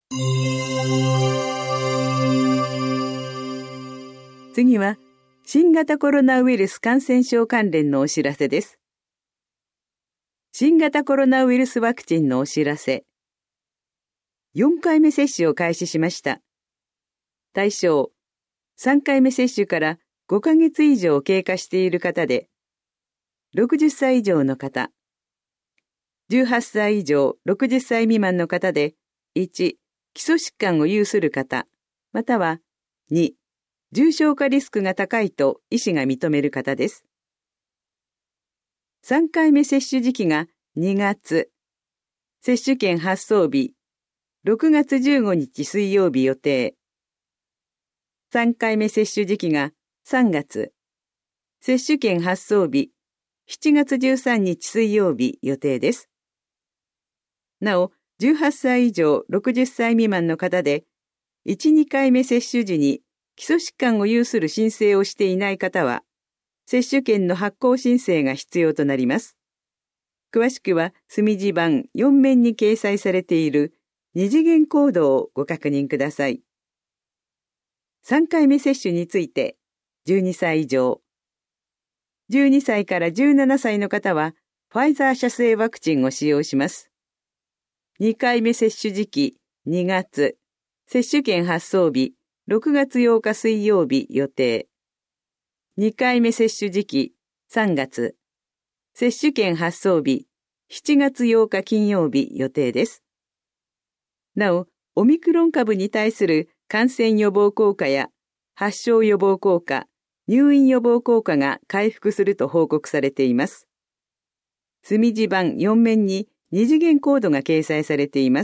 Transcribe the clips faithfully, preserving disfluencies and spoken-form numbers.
次は、新型コロナウイルス感染症関連のお知らせです。新型コロナウイルスワクチンのお知らせ。よんかいめ接種を開始しました。対象、さんかいめ接種からごかげつ以上経過している方で、ろくじゅっさい以上の方、じゅうはっさい以上ろくじゅっさい未満の方で、いち、基礎疾患を有する方、またはに、重症化リスクが高いと医師が認める方です。さんかいめ接種時期がにがつ、接種券発送日、ろくがつじゅうごにち水曜日予定。さんかいめ接種時期がさんがつ、接種券発送日、しちがつじゅうさんにち水曜日予定です。なお、じゅうはっさい以上ろくじゅっさい未満の方で、いち、にかいめ接種時に基礎疾患を有する申請をしていない方は、接種券の発行申請が必要となります。詳しくは、墨字版よん面に掲載されている二次元コードをご確認ください。さんかいめ接種について、じゅうにさい以上。じゅうにさいからじゅうななさいの方は、ファイザー社製ワクチンを使用します。にかいめ接種時期、にがつ。接種券発送日、ろくがつようか水曜日予定。にかいめ接種時期、さんがつ。接種券発送日、しちがつようか金曜日予定です。なお、オミクロン株に対する感染予防効果や発症予防効果、入院予防効果が回復すると報告されています。墨字版よん面に二次元コードが掲載されています。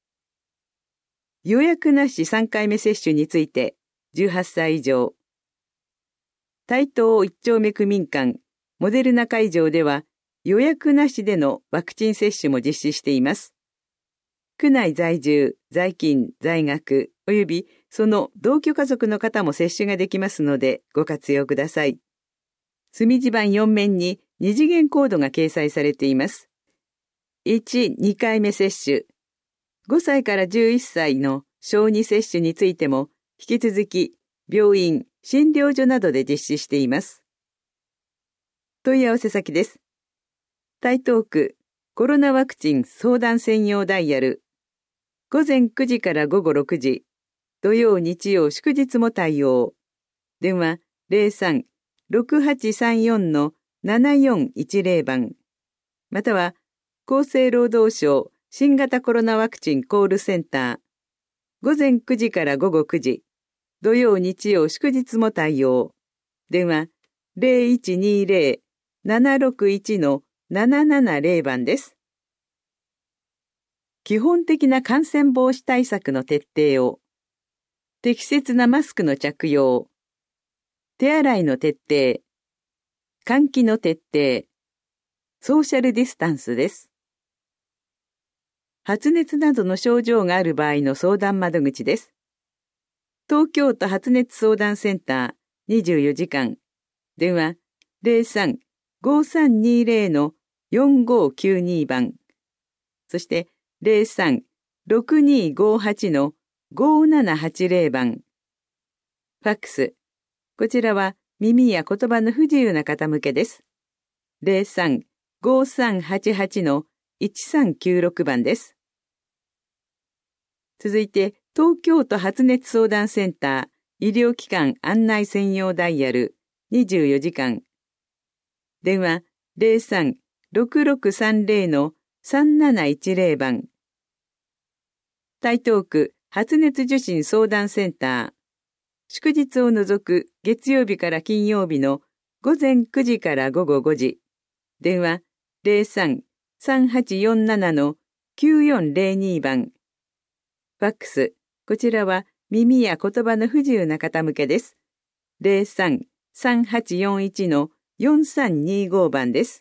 予約なしさんかいめ接種について、じゅうはっさい以上。台東一丁目区民館、モデルナ会場では、予約なしでのワクチン接種も実施しています。区内在住、在勤、在学、およびその同居家族の方も接種ができますので、ご活用ください。墨字版よん面に二次元コードが掲載されています。いち、にかいめ接種。ごさいからじゅういっさいの小児接種についても、引き続き病院、診療所などで実施しています。問い合わせ先です。台東区コロナワクチン相談専用ダイヤル。ごぜんくじからごごろくじ。土曜日曜祝日も対応。電話 ゼロさん ろくはちさんよん ななよんいちゼロ 番。または厚生労働省新型コロナワクチンコールセンター。ごぜんくじからごごくじ。土曜日曜祝日も対応。電話 ゼロいちにゼロ ななろくいち ななななゼロ 番です。基本的な感染防止対策の徹底を。適切なマスクの着用。手洗いの徹底。換気の徹底。ソーシャルディスタンスです。発熱などの症状がある場合の相談窓口です。東京都発熱相談センターにじゅうよじかん。電話 ゼロさん ごさんにゼロ よんごきゅうに 番。そしてゼロさん ろくにごはち ごななはちゼロ 番。ファックス。こちらは耳や言葉の不自由な方向けです。ゼロさん ごさんはちはち いちさんきゅうろく 番です。続いて、東京都発熱相談センター医療機関案内専用ダイヤルにじゅうよじかん。電話 ゼロさん ろくろくさんゼロ さんなないちゼロ 番。台東区発熱受診相談センター。祝日を除く月曜日から金曜日のごぜんくじからごごごじ。電話 ゼロさん さんはちよんなな きゅうよんゼロに 番。ファックス。こちらは耳や言葉の不自由な方向けです。ゼロさん さんはちよんいち よんさんにご 番です。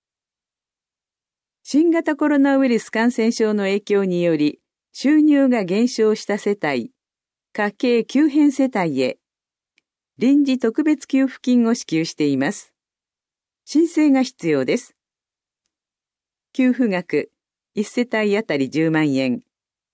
新型コロナウイルス感染症の影響により収入が減少した世帯、家計急変世帯へ臨時特別給付金を支給しています。申請が必要です。給付額いち世帯あたりじゅうまんえん。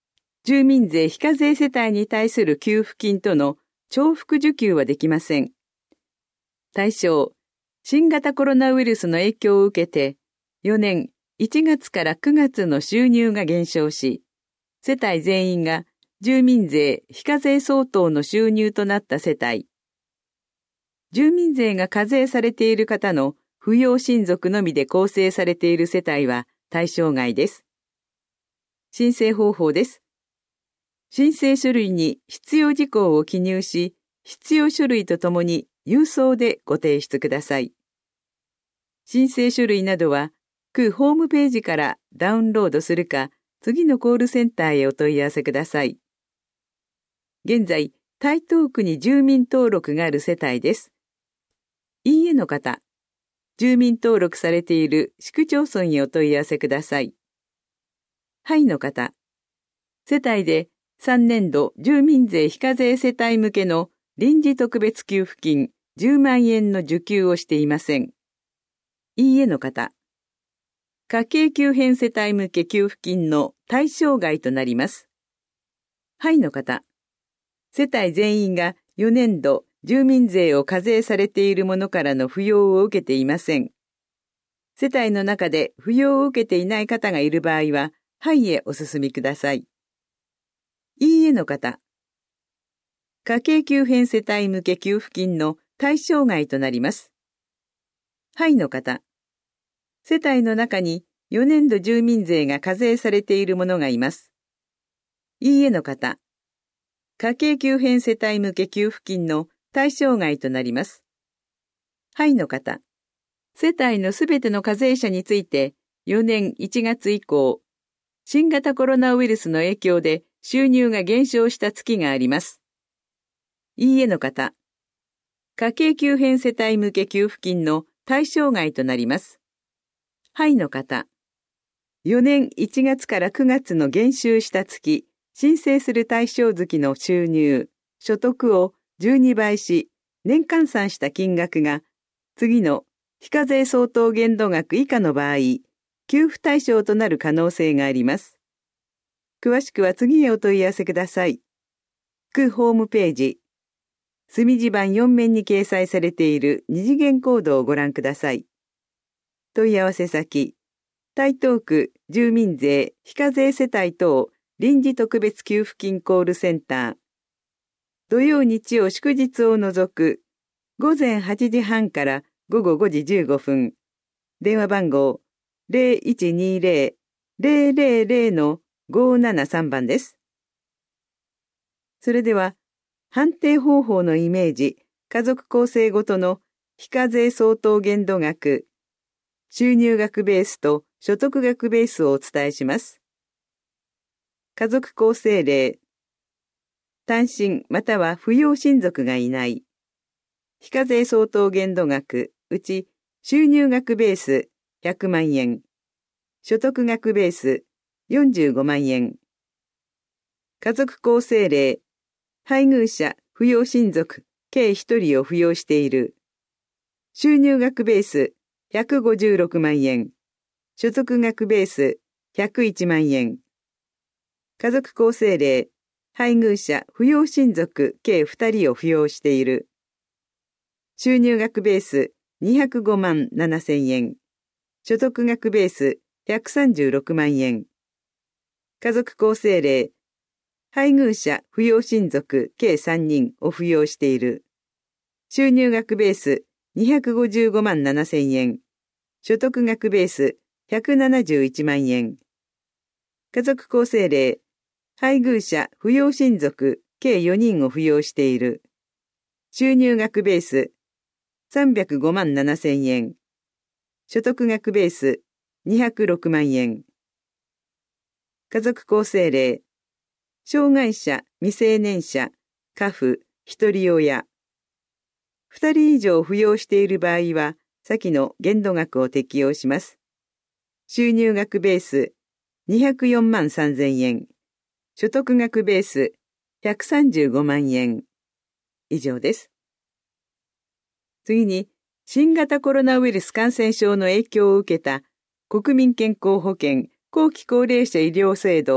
住民税非課税世帯に対する給付金との重複受給はできません。対象、新型コロナウイルスの影響を受けて、よねんいちがつからくがつの収入が減少し、世帯全員が住民税非課税相当の収入となった世帯。住民税が課税されている方の扶養親族のみで構成されている世帯は対象外です。申請方法です。申請書類に必要事項を記入し、必要書類とともに郵送でご提出ください。申請書類などは、区ホームページからダウンロードするか、次のコールセンターへお問い合わせください。現在、台東区に住民登録がある世帯です。いいえの方、住民登録されている市区町村へお問い合わせください。はいの方、世帯でさんねん度住民税非課税世帯向けの臨時特別給付金じゅうまんえんの受給をしていません。いいえの方、家計急変世帯向け給付金の対象外となります。はいの方、世帯全員がよねん度住民税を課税されているものからの扶養を受けていません。世帯の中で扶養を受けていない方がいる場合は、はいへお進みください。いいえの方、家計急変世帯向け給付金の対象外となります。はいの方、世帯の中によねん度住民税が課税されているものがいます。いいえの方、家計急変世帯向け給付金の対象外となります。はいの方、世帯のすべての課税者についてよねんいちがつ以降、新型コロナウイルスの影響で収入が減少した月があります。いいえの方、家計急変世帯向け給付金の対象外となります。はいの方、よねんいちがつからくがつの減収した月、申請する対象月の収入、所得をじゅうにばいし、年換算した金額が、次の非課税相当限度額以下の場合、給付対象となる可能性があります。詳しくは次へお問い合わせください。区ホームページ、墨字盤よん面に掲載されている二次元コードをご覧ください。問い合わせ先、台東区住民税非課税世帯等臨時特別給付金コールセンター。土曜日曜祝日を除く午前はちじはんから午後ごじじゅうごふん。電話番号 ゼロいちにゼロ ゼロゼロゼロ のごーななさんばんです。それでは、判定方法のイメージ、家族構成ごとの非課税相当限度額、収入額ベースと所得額ベースをお伝えします。家族構成例、単身または扶養親族がいない。非課税相当限度額、うち収入額ベースひゃくまんえん、所得額ベースよんじゅうごまんえん。家族構成例、配偶者、扶養親族、計ひとりを扶養している。収入額ベースひゃくごじゅうろくまんえん、所得額ベースひゃくいちまんえん。家族構成例、配偶者、扶養親族、計ふたりを扶養している。収入額ベースにひゃくごまんななせんえん。所得額ベースひゃくさんじゅうろくまんえん。家族構成例、配偶者、扶養親族、計さんにんを扶養している。収入額ベースにひゃくごじゅうごまんななせんえん。所得額ベースひゃくななじゅういちまんえん。家族構成例、配偶者、扶養親族、計よにんを扶養している。収入額ベースさんびゃくごまんななせんえん。所得額ベースにひゃくろくまんえん。家族構成例、障害者、未成年者、家父、一人親。二人以上扶養している場合は、先の限度額を適用します。収入額ベースにひゃくよんまんさんぜんえん。所得額ベースひゃくさんじゅうごまんえん。以上です。次に、新型コロナウイルス感染症の影響を受けた国民健康保険後期高齢者医療制度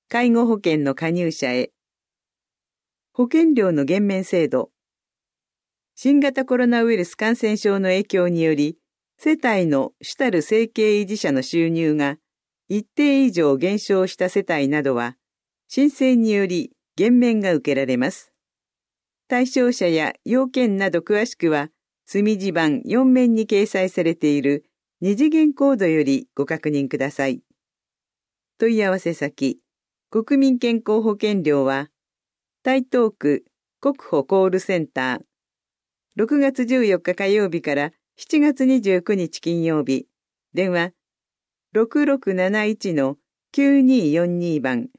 介護保険の加入者へ。保険料の減免制度。新型コロナウイルス感染症の影響により、世帯の主たる生計維持者の収入が一定以上減少した世帯などは、申請により減免が受けられます。対象者や要件など詳しくは、墨地版よん面に掲載されている二次元コードよりご確認ください。問い合わせ先、国民健康保険料は、台東区国保コールセンター、ろくがつじゅうよっか火曜日からしちがつにじゅうくにち金曜日、電話 ろくろくなないちのきゅうによんに 番。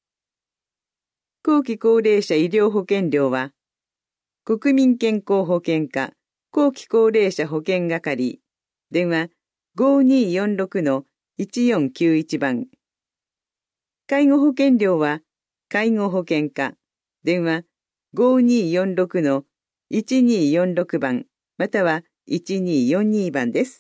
後期高齢者医療保険料は、国民健康保険課後期高齢者保険係、電話 ごによんろくのいちよんきゅういち 番。介護保険料は、介護保険課、電話 ごによんろくのいちによんろく 番、またはいちによんに 番です。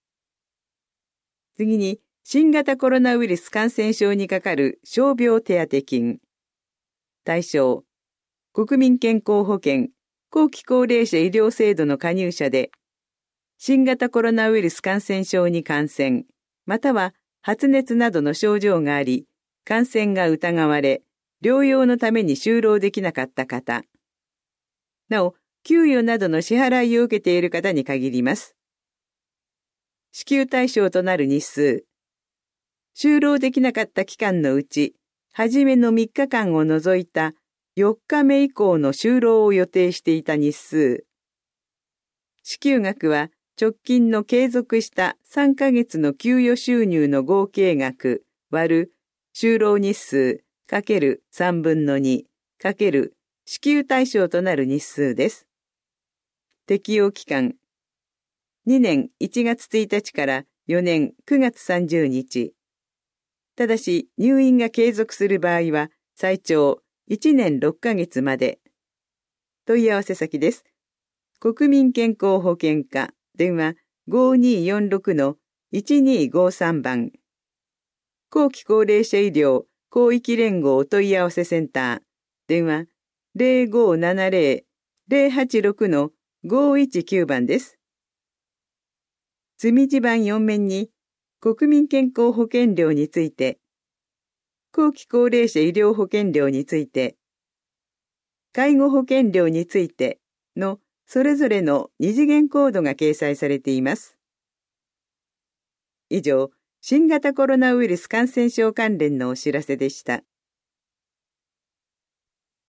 次に、新型コロナウイルス感染症にかかる傷病手当金。対象、国民健康保険後期高齢者医療制度の加入者で、新型コロナウイルス感染症に感染、または発熱などの症状があり、感染が疑われ、療養のために就労できなかった方。なお、給与などの支払いを受けている方に限ります。支給対象となる日数。就労できなかった期間のうち、初めのみっかかんを除いたよっかめ以降の就労を予定していた日数。支給額は直近の継続したさんかげつの給与収入の合計額割る就労日数かけるさんぶんのにかける支給対象となる日数です。適用期間。にねんいちがつついたちからよねんくがつさんじゅうにち。ただし入院が継続する場合は最長いちねんろっかげつまで。問い合わせ先です。国民健康保険課電話 ごによんろくのいちにごさん 番。後期高齢者医療広域連合問い合わせセンター電話 ゼロごななゼロ ゼロはちろくのごいちきゅう 番です。墨地版よん面に国民健康保険料について、後期高齢者医療保険料について、介護保険料についてのそれぞれの二次元コードが掲載されています。以上、新型コロナウイルス感染症関連のお知らせでした。